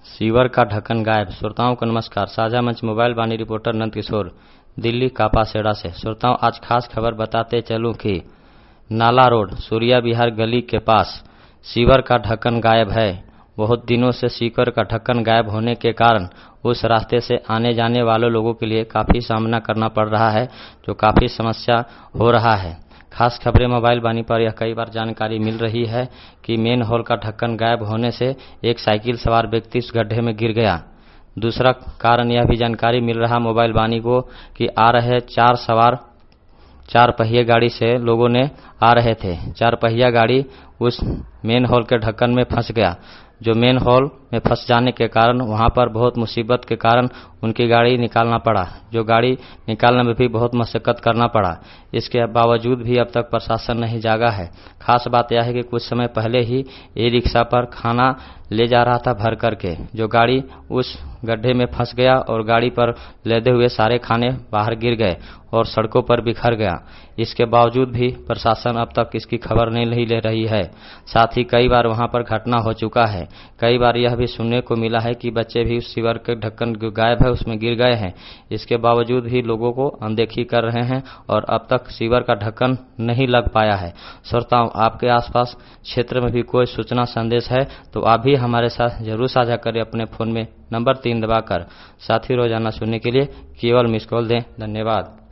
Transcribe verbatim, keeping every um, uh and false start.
Sewer का ढक्कन गायब। श्रोताओं को नमस्कार। साझा मंच मोबाइल वाणी रिपोर्टर नंद किशोर, दिल्ली कापासेड़ा से। श्रोताओं, आज खास खबर बताते चलूं कि नाला रोड सूर्या विहार गली के पास सीवर का ढक्कन गायब है। बहुत दिनों से सीवर का ढक्कन गायब होने के कारण उस रास्ते से आने जाने वाले लोगों के लिए काफी सामना करना पड़ रहा है, जो काफी समस्या हो रहा है। खास खबरें मोबाइल वाणी पर यह कई बार जानकारी मिल रही है कि मेन हॉल का ढक्कन गायब होने से एक साइकिल सवार व्यक्ति इस गड्ढे में गिर गया। दूसरा कारण यह भी जानकारी मिल रहा मोबाइल वाणी को कि आ रहे चार सवार चार पहिए गाड़ी से लोगों ने आ रहे थे। चार पहिया गाड़ी उस मेन हॉल के ढक्कन में फंस गया, जो मेन हॉल में फंस जाने के कारण वहां पर बहुत मुसीबत के कारण उनकी गाड़ी निकालना पड़ा, जो गाड़ी निकालने में भी बहुत मशक्कत करना पड़ा। इसके बावजूद भी अब तक प्रशासन नहीं जागा है। खास बात यह है कि कुछ समय पहले ही ई रिक्शा पर खाना ले जा रहा था भर करके, जो गाड़ी उस गड्ढे में फंस गया और गाड़ी पर लेदे हुए सारे खाने बाहर गिर गए और सड़कों पर बिखर गया। इसके बावजूद भी प्रशासन अब तक इसकी खबर नहीं ले रही है। साथ ही कई बार वहां पर घटना हो चुका है। कई बार यह भी सुनने को मिला है कि बच्चे भी उस सीवर के ढक्कन गायब है उसमें गिर गए हैं। इसके बावजूद भी लोगों को अनदेखी कर रहे हैं और अब तक सीवर का ढक्कन नहीं लग पाया है। श्रोताओं, आपके आसपास क्षेत्र में भी कोई सूचना संदेश है तो आप भी हमारे साथ जरूर साझा करें अपने फोन में नंबर तीन दबाकर। साथ ही रोजाना सुनने के लिए केवल मिस कॉल दें। धन्यवाद।